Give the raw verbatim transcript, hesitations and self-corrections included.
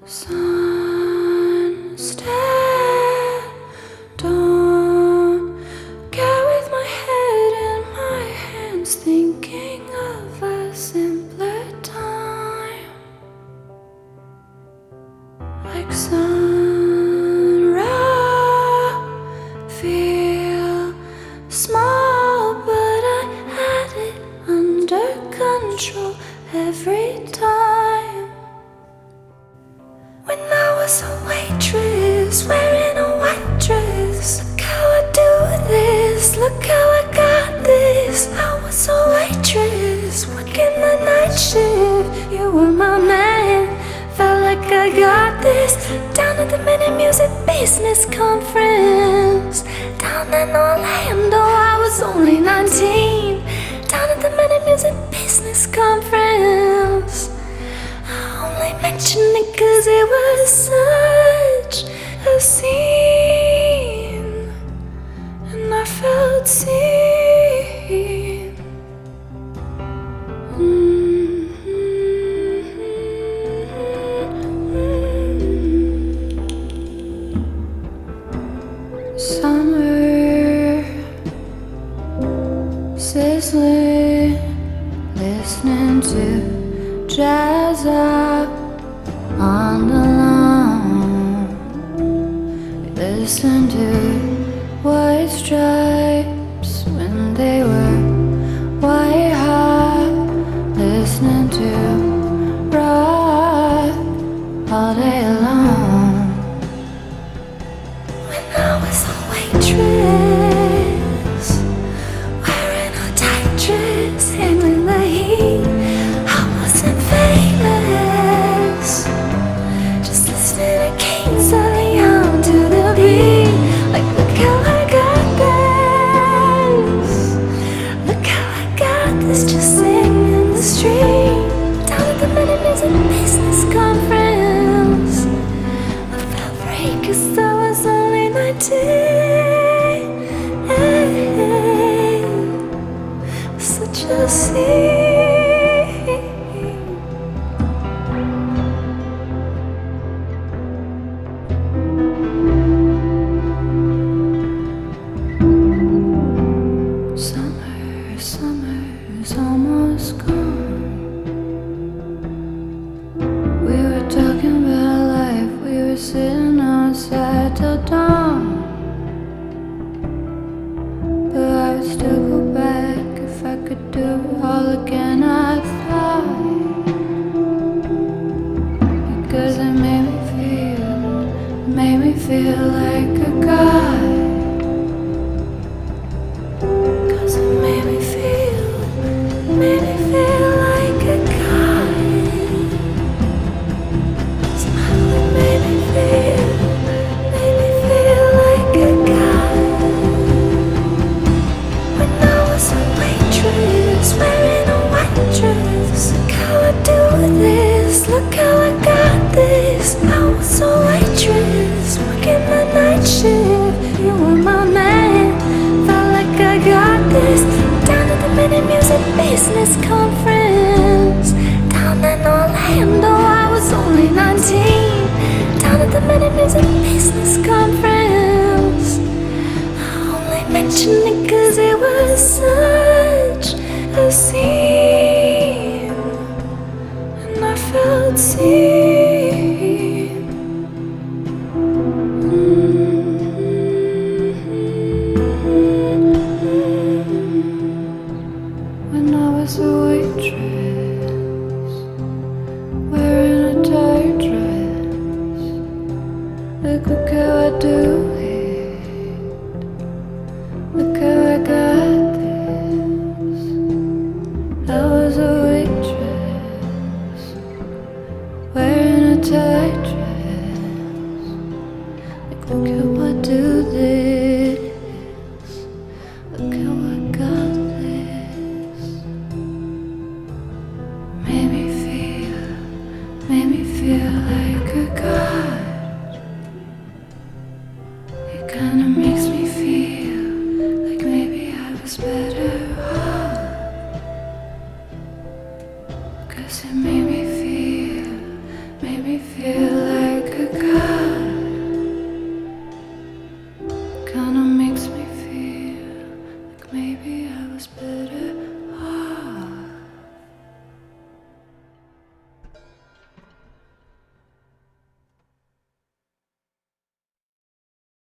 Sun, stare, don't care with my head in my hands, thinking of a simpler time. Like sun raw, feel small, but I had it under control every time. When I was a waitress, wearing a white dress. Look how I do this, look how I got this. I was a waitress, working the night shift. You were my man, felt like I got this. Down at the Minute Music Business Conference, down in Orlando, I was only nineteen. Down at the Minute Music Business Conference, I mention it cause it was such a scene, and I felt seen. Mm-hmm. Summer, sizzling, listening to jazz up on the lawn. Listen to white stripes when they were white hot. Listening to rock all day long. When I was a waitress, wearing a tight dress, handling the heat, I wasn't famous. Just listening to Kings of Leon to the beat. Like, look how I got this, look how I got this. Just sitting in the street, down at the Minute Music Business Conference. I felt free cause I was only nineteen. Such a scene. Summer's almost gone. We were talking about life, we were sitting outside till dawn. But I would still go back if I could do it all again, I thought. Because it made me feel, it made me feel like a god. Made me feel like a god. Somehow it made me feel, made me feel like a god. When I was a waitress, wearing a white dress. Look how I do this, look how I got this. I was a waitress, working the night shift. You were my man, felt like I got this. Down at the Minute Music Business Conference, down in Orlando, I was only nineteen. Down at the Minute Music Business Conference, I only mention it cause it was such a scene, and I felt seen. Mm-hmm. When I was a waitress, wearing a tight dress. Look, look how I do it, look how I got this. I was a waitress, wearing a tight dress. Like, look how I do this, look how I got this. Made me feel, made me feel like a god. It kinda makes me feel like maybe I was better